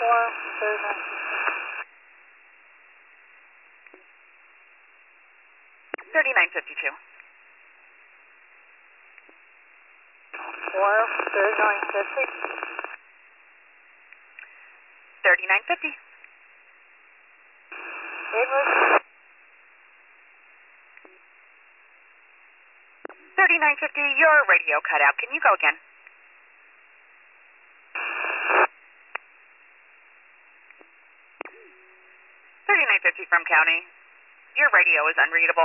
3952. 3950. 3950, your radio cut out. Can you go again? 3950 from County. Your radio is unreadable.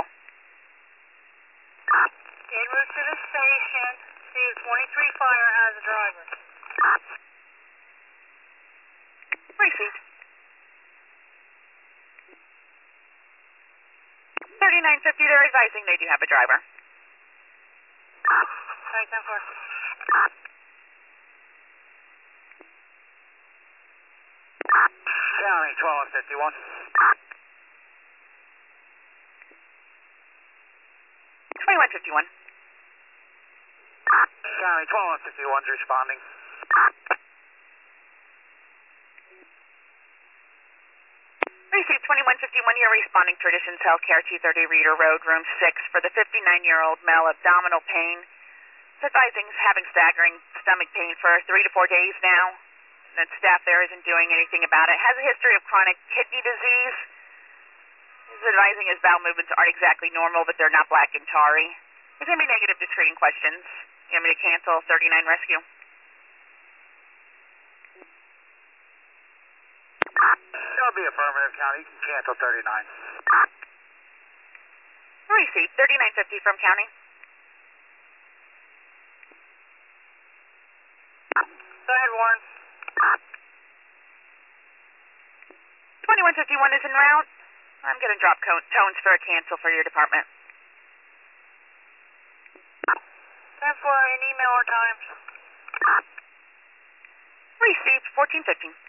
En route to the station. C23 Fire has a driver. Received. 3950, they're advising they do have a driver. Alright, 10-4. County 12 and 51. 2151. County 12 and 51's responding. Received 2151, you're responding Traditions Healthcare, 230 Reeder Road, room 6, for the 59-year-old male, abdominal pain. It's advising having staggering stomach pain for 3 to 4 days now. The staff there isn't doing anything about it. Has a history of chronic kidney disease. He's advising his bowel movements aren't exactly normal, but they're not black and tarry. He's going to be negative to screening questions. You want me to cancel 39 rescue? That'll be affirmative, County. You can cancel 39. Received 3950 from County. Go ahead, Warren. 2151 is en route. I'm going to drop tones for a cancel for your department. 10-4, an email or times. Received 1415.